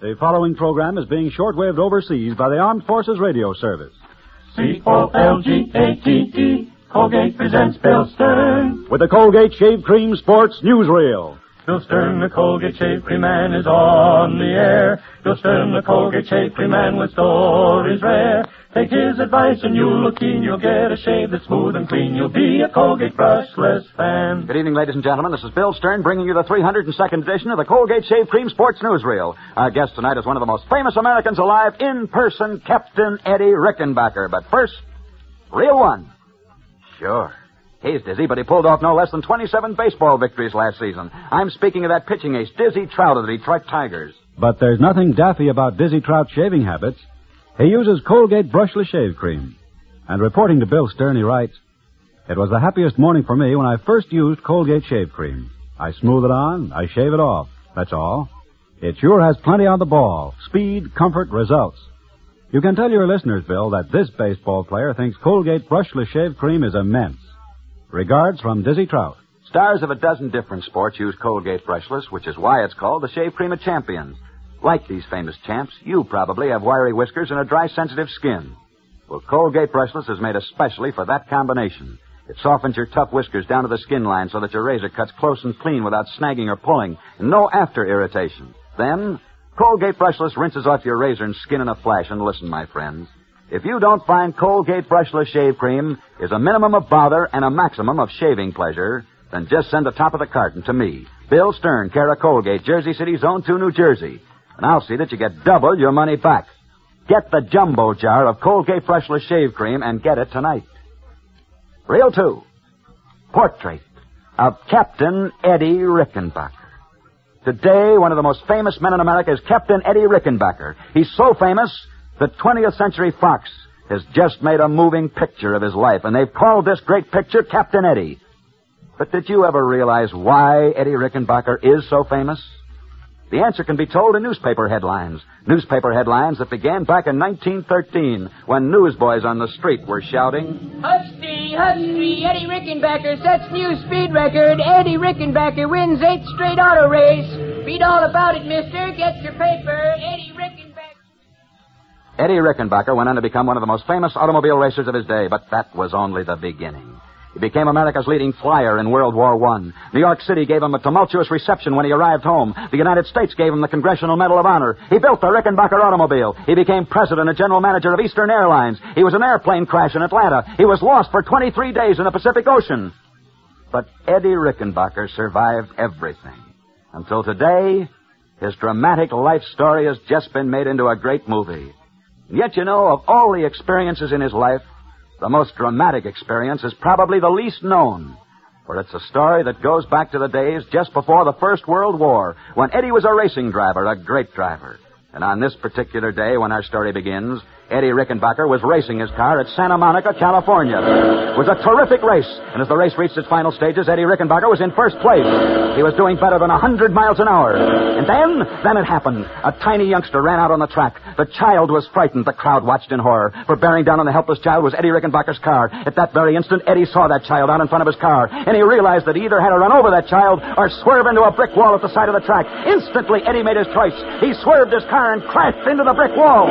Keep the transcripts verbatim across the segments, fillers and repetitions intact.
The following program is being shortwaved overseas by the Armed Forces Radio Service. C O L G A T E, Colgate presents Bill Stern. With the Colgate Shave Cream Sports Newsreel. Bill Stern, the Colgate Shave Cream Man, is on the air. Bill Stern, the Colgate Shave Cream Man, with stories rare. Take his advice and you'll look keen. You'll get a shave that's smooth and clean. You'll be a Colgate brushless fan. Good evening, ladies and gentlemen. This is Bill Stern bringing you the three hundred second edition of the Colgate Shave Cream Sports Newsreel. Our guest tonight is one of the most famous Americans alive, in person, Captain Eddie Rickenbacker. But first, real one. Sure. He's dizzy, but he pulled off no less than twenty-seven baseball victories last season. I'm speaking of that pitching ace, Dizzy Trout of the Detroit Tigers. But there's nothing daffy about Dizzy Trout's shaving habits. He uses Colgate Brushless Shave Cream. And reporting to Bill Stern, he writes, "It was the happiest morning for me when I first used Colgate Shave Cream. I smooth it on, I shave it off. That's all. It sure has plenty on the ball. Speed, comfort, results. You can tell your listeners, Bill, that this baseball player thinks Colgate Brushless Shave Cream is immense. Regards from Dizzy Trout." Stars of a dozen different sports use Colgate Brushless, which is why it's called the Shave Cream of Champions. Like these famous champs, you probably have wiry whiskers and a dry, sensitive skin. Well, Colgate Brushless is made especially for that combination. It softens your tough whiskers down to the skin line so that your razor cuts close and clean without snagging or pulling, and no after irritation. Then, Colgate Brushless rinses off your razor and skin in a flash. And listen, my friends, if you don't find Colgate Brushless Shave Cream is a minimum of bother and a maximum of shaving pleasure, then just send the top of the carton to me, Bill Stern, care of Colgate, Jersey City, Zone two, New Jersey. And I'll see that you get double your money back. Get the jumbo jar of Colgate Brushless Shave Cream and get it tonight. Reel two. Portrait of Captain Eddie Rickenbacker. Today, one of the most famous men in America is Captain Eddie Rickenbacker. He's so famous that twentieth Century Fox has just made a moving picture of his life, and they've called this great picture Captain Eddie. But did you ever realize why Eddie Rickenbacker is so famous? The answer can be told in newspaper headlines. Newspaper headlines that began back in nineteen thirteen when newsboys on the street were shouting, "Husty, Husty, Eddie Rickenbacker sets new speed record. Eddie Rickenbacker wins eighth straight auto race. Read all about it, mister. Get your paper. Eddie Rickenbacker." Eddie Rickenbacker went on to become one of the most famous automobile racers of his day, but that was only the beginning. He became America's leading flyer in World War One. New York City gave him a tumultuous reception when he arrived home. The United States gave him the Congressional Medal of Honor. He built the Rickenbacker automobile. He became president and general manager of Eastern Airlines. He was an airplane crash in Atlanta. He was lost for twenty-three days in the Pacific Ocean. But Eddie Rickenbacker survived everything. Until today, his dramatic life story has just been made into a great movie. And yet, you know, of all the experiences in his life, the most dramatic experience is probably the least known, for it's a story that goes back to the days just before the First World War, when Eddie was a racing driver, a great driver. And on this particular day, when our story begins, Eddie Rickenbacker was racing his car at Santa Monica, California. It was a terrific race, and as the race reached its final stages, Eddie Rickenbacker was in first place. He was doing better than one hundred miles an hour. And then, then it happened. A tiny youngster ran out on the track. The child was frightened. The crowd watched in horror, for bearing down on the helpless child was Eddie Rickenbacker's car. At that very instant, Eddie saw that child out in front of his car, and he realized that he either had to run over that child or swerve into a brick wall at the side of the track. Instantly, Eddie made his choice. He swerved his car and crashed into the brick wall.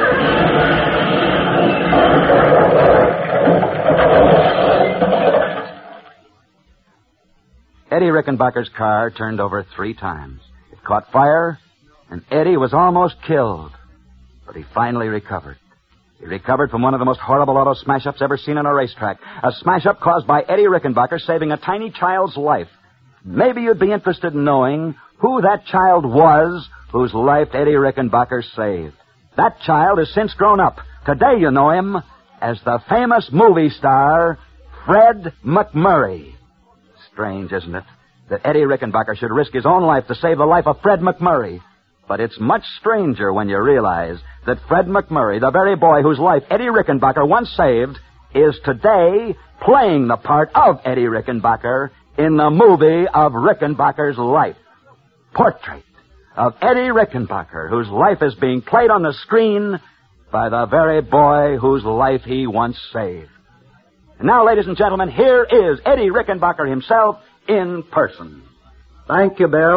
Eddie Rickenbacker's car turned over three times. It caught fire, and Eddie was almost killed. But he finally recovered. He recovered from one of the most horrible auto smash-ups ever seen on a racetrack. A smash-up caused by Eddie Rickenbacker saving a tiny child's life. Maybe you'd be interested in knowing who that child was whose life Eddie Rickenbacker saved. That child has since grown up. Today you know him as the famous movie star, Fred MacMurray. Strange, isn't it, that Eddie Rickenbacker should risk his own life to save the life of Fred MacMurray. But it's much stranger when you realize that Fred MacMurray, the very boy whose life Eddie Rickenbacker once saved, is today playing the part of Eddie Rickenbacker in the movie of Rickenbacker's life. Portrait of Eddie Rickenbacker, whose life is being played on the screen by the very boy whose life he once saved. And now, ladies and gentlemen, here is Eddie Rickenbacker himself in person. Thank you, Bill.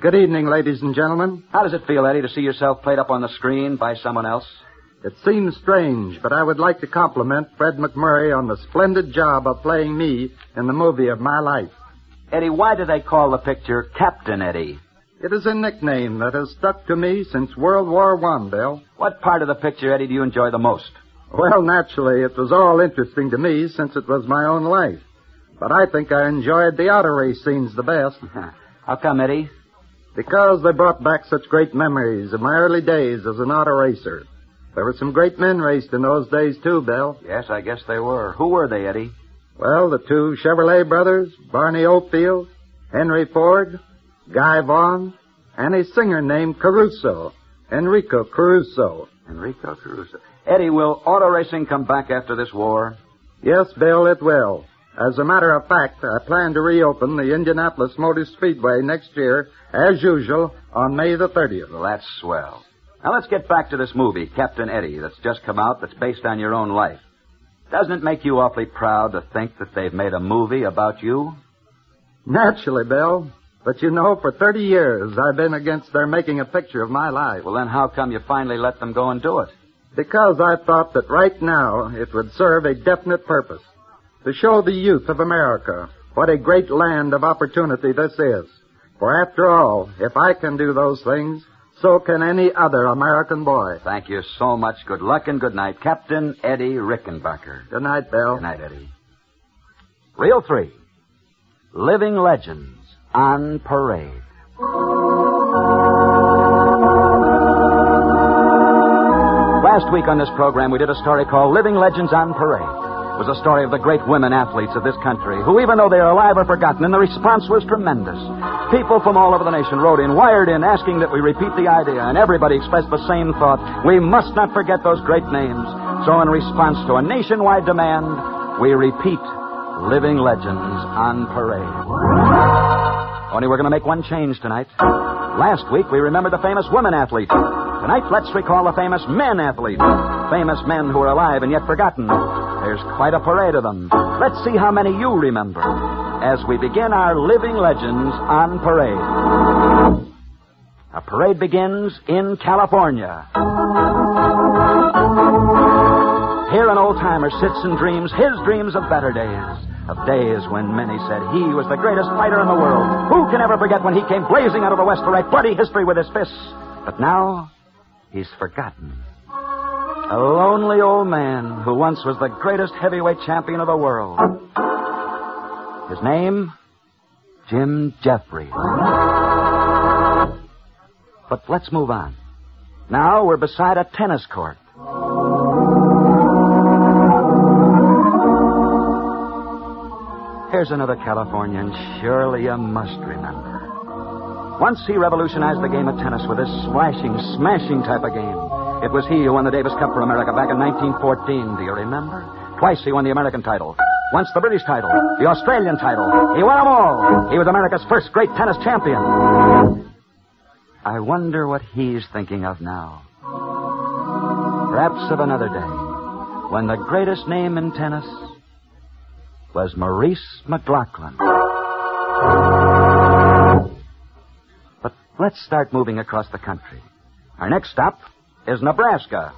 Good evening, ladies and gentlemen. How does it feel, Eddie, to see yourself played up on the screen by someone else? It seems strange, but I would like to compliment Fred McMurray on the splendid job of playing me in the movie of my life. Eddie, why do they call the picture Captain Eddie? It is a nickname that has stuck to me since World War One, Bill. What part of the picture, Eddie, do you enjoy the most? Well, naturally, it was all interesting to me since it was my own life. But I think I enjoyed the auto race scenes the best. How come, Eddie? Because they brought back such great memories of my early days as an auto racer. There were some great men raced in those days, too, Bill. Yes, I guess they were. Who were they, Eddie? Well, the two Chevrolet brothers, Barney Oldfield, Henry Ford, Guy Vaughan, and a singer named Caruso, Enrico Caruso. Enrico Caruso. Eddie, will auto racing come back after this war? Yes, Bill, it will. As a matter of fact, I plan to reopen the Indianapolis Motor Speedway next year, as usual, on May the thirtieth. Well, that's swell. Now, let's get back to this movie, Captain Eddie, that's just come out, that's based on your own life. Doesn't it make you awfully proud to think that they've made a movie about you? Naturally, Bill. But you know, for thirty years, I've been against their making a picture of my life. Well, then how come you finally let them go and do it? Because I thought that right now it would serve a definite purpose. To show the youth of America what a great land of opportunity this is. For after all, if I can do those things, so can any other American boy. Thank you so much. Good luck and good night. Captain Eddie Rickenbacker. Good night, Bill. Good night, Eddie. Reel three. Living Legends on Parade. Last week on this program, we did a story called Living Legends on Parade. It was a story of the great women athletes of this country who, even though they are alive, are forgotten, and the response was tremendous. People from all over the nation wrote in, wired in, asking that we repeat the idea, and everybody expressed the same thought. We must not forget those great names. So in response to a nationwide demand, we repeat Living Legends on Parade. Only we're going to make one change tonight. Last week, we remembered the famous women athletes. Tonight, let's recall the famous men athletes. Famous men who are alive and yet forgotten. There's quite a parade of them. Let's see how many you remember as we begin our Living Legends on Parade. Our parade begins in California. Here an old-timer sits and dreams his dreams of better days. Of days when many said he was the greatest fighter in the world. Who can ever forget when he came blazing out of the West to write bloody history with his fists? But now, he's forgotten. A lonely old man who once was the greatest heavyweight champion of the world. His name, Jim Jeffries. But let's move on. Now we're beside a tennis court. Here's another Californian surely you must remember. Once he revolutionized the game of tennis with this splashing, smashing type of game. It was he who won the Davis Cup for America back in nineteen fourteen. Do you remember? Twice he won the American title. Once the British title. The Australian title. He won them all. He was America's first great tennis champion. I wonder what he's thinking of now. Perhaps of another day, when the greatest name in tennis was Maurice McLoughlin. But let's start moving across the country. Our next stop is Nebraska.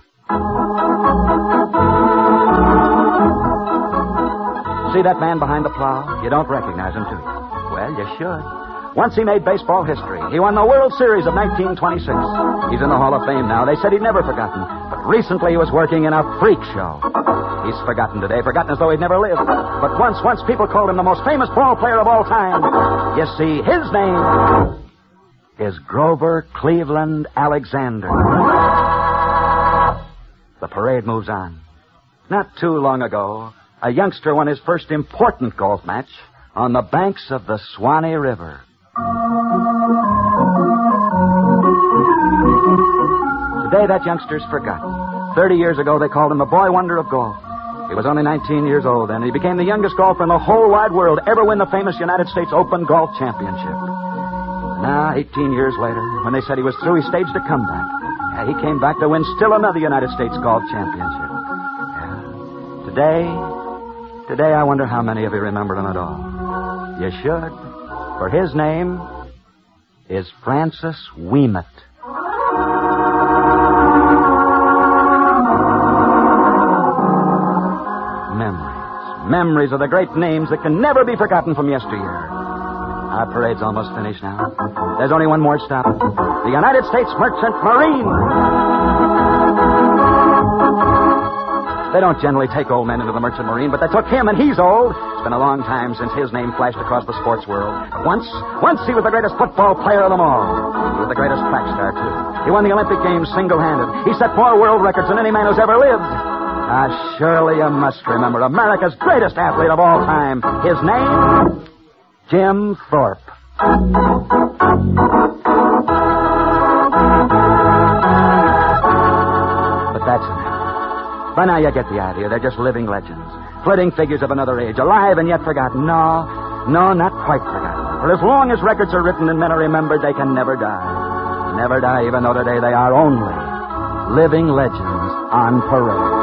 See that man behind the plow? You don't recognize him, do you? Well, you should. Once he made baseball history. He won the World Series of nineteen twenty-six. He's in the Hall of Fame now. They said he'd never forgotten. But recently he was working in a freak show. He's forgotten today, forgotten as though he'd never lived. But once, once people called him the most famous ball player of all time. You see, his name is Grover Cleveland Alexander. The parade moves on. Not too long ago, a youngster won his first important golf match on the banks of the Swanee River. Today, that youngster's forgotten. Thirty years ago, they called him the boy wonder of golf. He was only nineteen years old then, and he became the youngest golfer in the whole wide world to ever win the famous United States Open Golf Championship. Now, eighteen years later, when they said he was through, he staged a comeback. Yeah, he came back to win still another United States Golf Championship. Yeah. Today, today I wonder how many of you remember him at all. You should, for his name is Francis Ouimet. Memories. Memories of the great names that can never be forgotten from yesteryear. Our parade's almost finished now. There's only one more stop. The United States Merchant Marine. They don't generally take old men into the Merchant Marine, but they took him, and he's old. It's been a long time since his name flashed across the sports world. But once, once he was the greatest football player of them all. He was the greatest track star, too. He won the Olympic Games single-handed. He set more world records than any man who's ever lived. Ah, surely you must remember America's greatest athlete of all time. His name, Jim Thorpe. But that's enough. By now you get the idea. They're just living legends. Flitting figures of another age, alive and yet forgotten. No, no, not quite forgotten. For as long as records are written and men are remembered, they can never die. Never die, even though today they are only living legends on parade.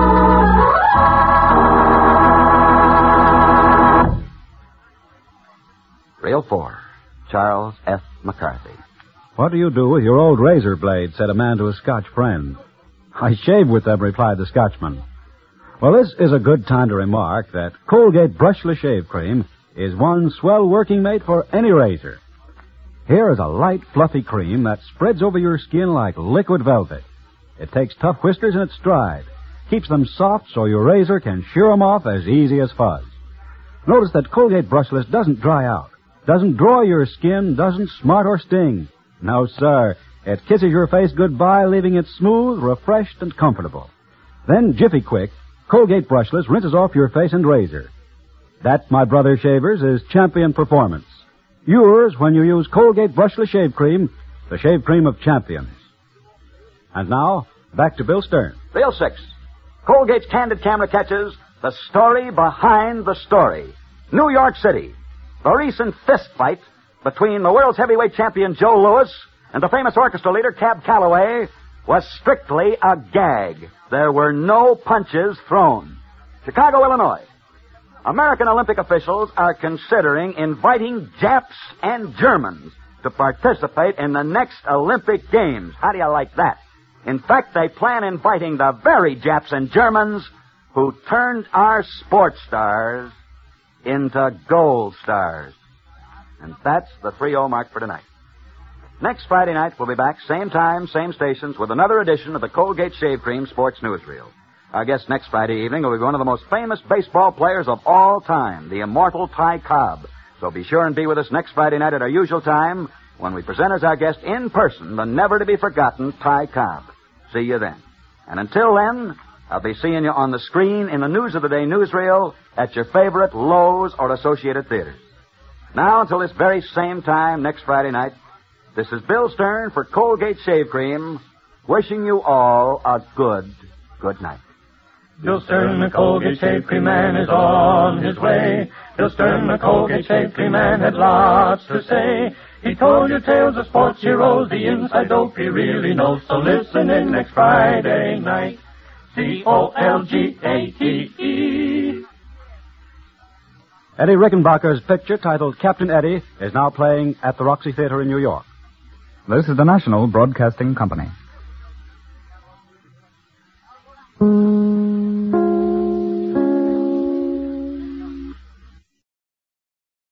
Reel four. Charles F. McCarthy. What do you do with your old razor blade? Said a man to a Scotch friend. I shave with them, replied the Scotchman. Well, this is a good time to remark that Colgate Brushless Shave Cream is one swell working mate for any razor. Here is a light, fluffy cream that spreads over your skin like liquid velvet. It takes tough whiskers in its stride, keeps them soft so your razor can shear them off as easy as fuzz. Notice that Colgate Brushless doesn't dry out, doesn't draw your skin, doesn't smart or sting. No, sir. It kisses your face goodbye, leaving it smooth, refreshed, and comfortable. Then, Jiffy Quick, Colgate Brushless rinses off your face and razor. That, my brother shavers, is champion performance. Yours when you use Colgate Brushless Shave Cream, the shave cream of champions. And now, back to Bill Stern. Reel six. Colgate's candid camera catches the story behind the story. New York City. The recent fist fight between the world's heavyweight champion Joe Louis and the famous orchestra leader Cab Calloway was strictly a gag. There were no punches thrown. Chicago, Illinois. American Olympic officials are considering inviting Japs and Germans to participate in the next Olympic Games. How do you like that? In fact, they plan inviting the very Japs and Germans who turned our sports stars into gold stars. And that's the three oh mark for tonight. Next Friday night, we'll be back, same time, same stations, with another edition of the Colgate Shave Cream Sports Newsreel. Our guest next Friday evening will be one of the most famous baseball players of all time, the immortal Ty Cobb. So be sure and be with us next Friday night at our usual time when we present as our guest in person the never-to-be-forgotten Ty Cobb. See you then. And until then, I'll be seeing you on the screen in the News of the Day newsreel at your favorite Lowe's or Associated Theaters. Now, until this very same time next Friday night, this is Bill Stern for Colgate Shave Cream, wishing you all a good, good night. Bill Stern, the Colgate Shave Cream Man, is on his way. Bill Stern, the Colgate Shave Cream Man, had lots to say. He told you tales of sports heroes, the inside dope he really knows. So listen in next Friday night. C O L G A T E. Eddie Rickenbacker's picture, titled Captain Eddie, is now playing at the Roxy Theater in New York. This is the National Broadcasting Company.